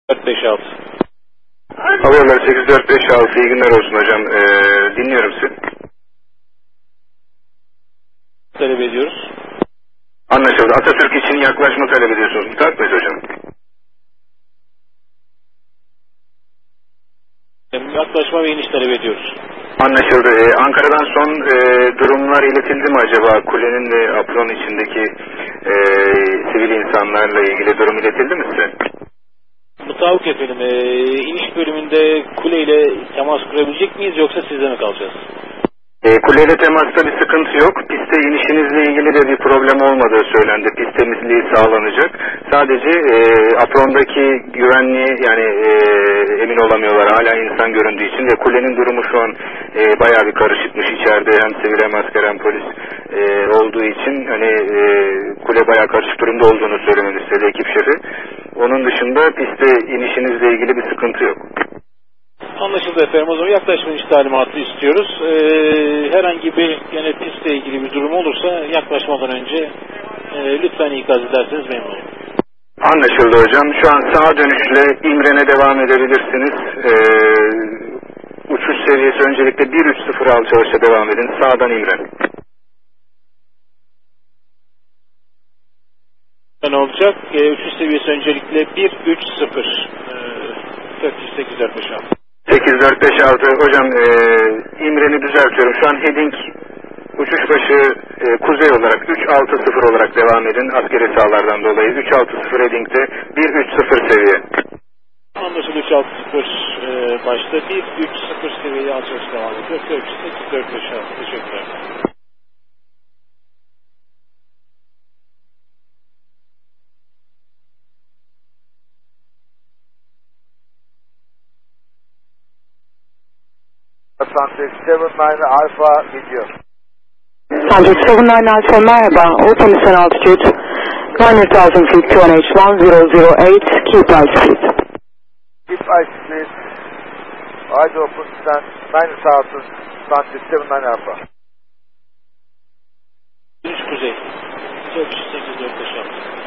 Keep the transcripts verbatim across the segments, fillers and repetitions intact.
dört beş altı. Haberler sekiz dört beş altı, iyi günler olsun hocam. Ee, dinliyorum sizi. Talep ediyoruz. Anlaşıldı. Atatürk için yaklaşma talep ediyorsunuz. Müsait miyiz hocam? Yaklaşma ve iniş talep ediyoruz. Anlaşıldı. Ee, Ankara'dan son e, durumlar iletildi mi acaba? Kulenin ve apron içindeki e, sivil insanlarla ilgili durum iletildi mi size? Mutabık efendim. E, iniş bölümünde kuleyle temas kurabilecek miyiz yoksa sizde mi kalacağız? E, kuleyle temasta bir sıkıntı yok. Piste inişinizle ilgili de bir problem olmadığı söylendi. Pist temizliği sağlanacak. Sadece e, aprondaki güvenliği yani e, emin olamıyorlar hala insan göründüğü için ve kulenin durumu şu an e, bayağı bir karışıkmış. İçeride hem sivil hem asker hem polis e, olduğu için hani e, kule bayağı karışık durumda olduğunu söylemeni istedi ekip şefi. Onun dışında piste inişinizle ilgili bir sıkıntı yok. Anlaşıldı efendim. O zaman yaklaşma iniş talimatı istiyoruz. Ee, herhangi bir yine pistle ilgili bir durum olursa yaklaşmadan önce e, lütfen ikaz ederseniz memnun olurum. Anlaşıldı hocam. Şu an sağa dönüşle İmren'e devam edebilirsiniz. Ee, uçuş seviyesi öncelikle bir üç sıfır alçalışa devam edin. Sağdan İmren. Ne olacak? Ee, uçuş seviyesi öncelikle bir üç sıfır. Ee, sekiz dört beş altı. sekiz dört beş altı hocam e, İmren'i düzeltiyorum. Şu an heading uçuş başı e, kuzey olarak üç altı sıfır olarak devam edin. Askeri sahalardan dolayı üç altı sıfır heading'de bir üç sıfır seviye. Anlaşıldı. üç altı sıfır e, başta bir üç sıfır seviyeye alçalış devam ediyor. sekiz dört beş altı. Teşekkürler. Atlantic seven nine Alpha gidiyor. Atlantic seven nine Alpha merhaba. Open descent altitude nine thousand feet Q N H one zero zero eight. Keep ice speed. Keep ice speed. Wide open descent nine thousand Atlantic seven nine Alpha. üç kuzey. sekiz dört beş altı.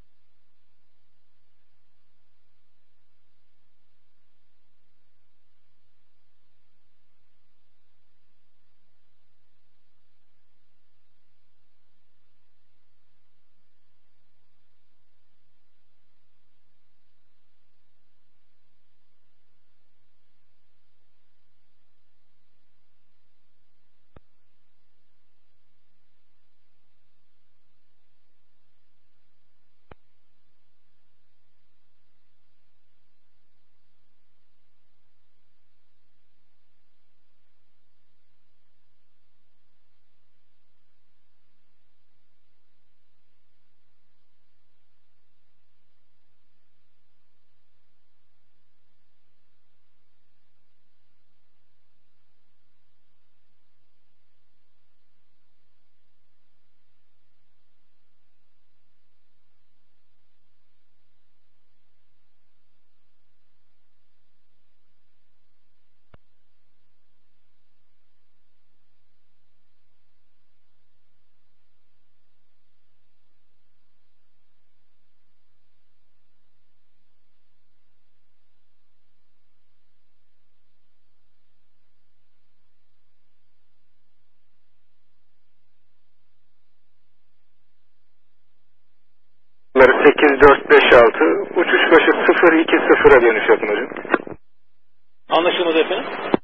sekiz dört beş altı uçuş başı sıfır iki sıfıra dönüş yapın hocam. Anlaşılmadı efendim.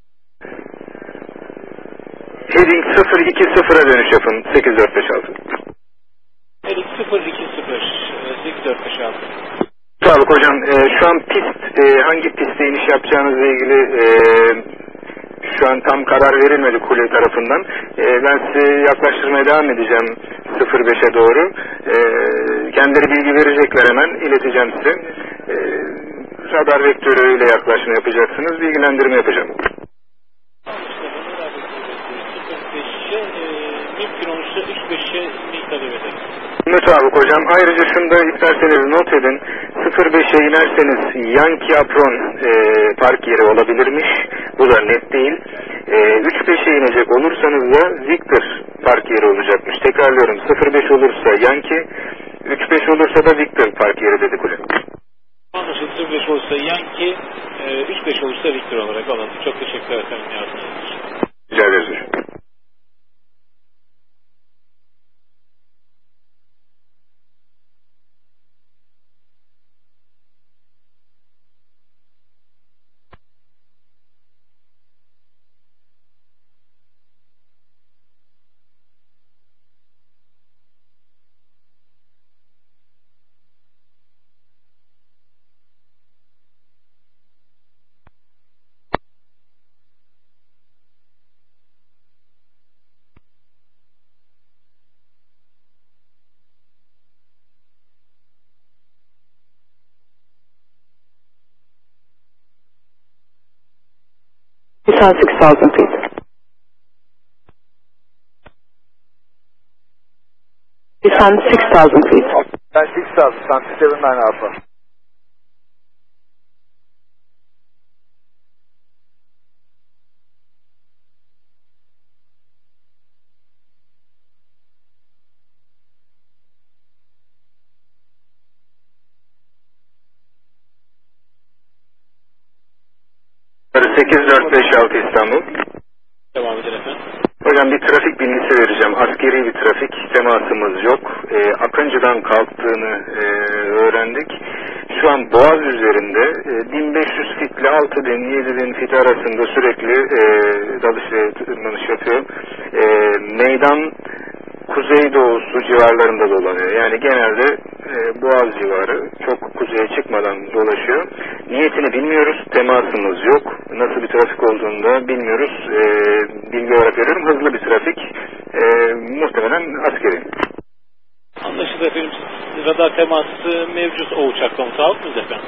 Heading sıfır iki sıfıra dönüş yapın sekiz dört beş altı. Heading sıfır iki sıfır. sekiz dört beş altı. Sağlık hocam. E, şu an pist e, hangi pistte iniş yapacağınızla ilgili e, şu an tam karar verilmedi kule tarafından. E, ben size yaklaştırmaya devam edeceğim sıfır beşe doğru. E, kendileri bilgi verecekler, hemen ileteceğim size. E, radar vektörüyle yaklaşma yapacaksınız. Bilgilendirme yapacağım. Mümkün olursa üç beşe inmeyi talep ederiz. Mutabık hocam. Ayrıca şunu da isterseniz not edin. sıfır beşe inerseniz Yankee Apron e, park yeri olabilirmiş. Bu da net değil. E, üç beşe inecek olursanız da Victor park yeri olacakmış. Tekrarlıyorum. sıfır beş olursa Yankee, üç beş olursa da Victor park yeri dedi kule. Anlaşıldı. sıfır beş olursa Yankee, üç beş olursa Victor olarak alalım. Çok teşekkür ederim yardımcınız için. Rica ederiz hocam. Descend six thousand feet. Descend six thousand feet. Ben six thousand, seven nine Alpha. sekiz dört beş altı İstanbul. Devam edin efendim. Hocam bir trafik bilgisi vereceğim. Askeri bir trafik temasımız yok. E, Akıncı'dan kalktığını e, öğrendik. Şu an Boğaz üzerinde e, bin beş yüz fit ile altı bin yedi bin fit arasında sürekli e, dalış ve tırmanış yapıyor. E, meydan kuzeydoğusu civarlarında dolanıyor. Yani genelde e, Boğaz civarı, çok kuzeye çıkmadan dolaşıyor. Niyetini bilmiyoruz, temasımız yok. Nasıl bir trafik olduğunu da bilmiyoruz. E, bilgi olarak veriyorum. Hızlı bir trafik. E, muhtemelen askeri. Anlaşıldı efendim. Radar teması mevcut o uçakta mutabık mıyız efendim?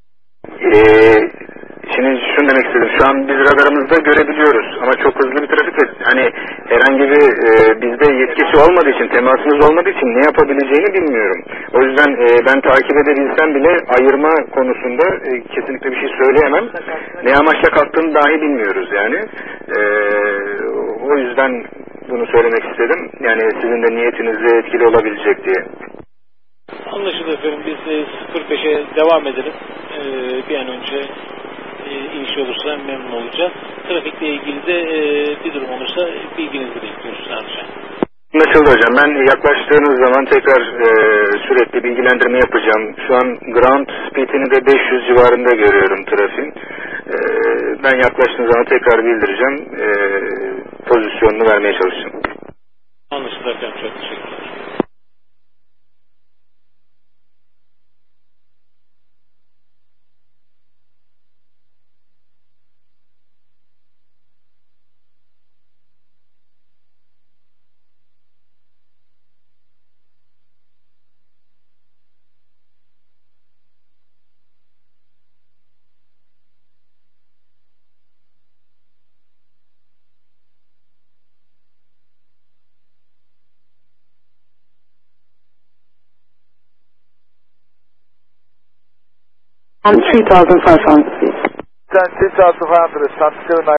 Eee Şimdi şunu demek istedim. Şu an biz radarımızda görebiliyoruz ama çok hızlı bir trafik ve hani herhangi bir e, bizde yetkisi olmadığı için, temasımız olmadığı için ne yapabileceğini bilmiyorum. O yüzden e, ben takip edebilsem bile ayırma konusunda e, kesinlikle bir şey söyleyemem. Ne amaçla kalktığını dahi bilmiyoruz yani. E, o yüzden bunu söylemek istedim. Yani sizin de niyetinizle etkili olabilecek diye. Anlaşıldı efendim. Biz e, sıfır beşe devam edelim. E, bir an önce e, iniş olursa memnun olacağız. Trafikle ilgili de e, bir durum olursa bilginizi bekliyoruz sadece. Anlaşıldı hocam. Ben yaklaştığınız zaman tekrar e, sürekli bilgilendirme yapacağım. Şu an ground speed'ini de beş yüz civarında görüyorum trafiğin. E, ben yaklaştığım zaman tekrar bildireceğim. E, pozisyonunu vermeye çalışacağım. Anlaşıldı efendim. Çok teşekkürler. three thousand five hundred feet. Descend three thousand five hundred, seven nine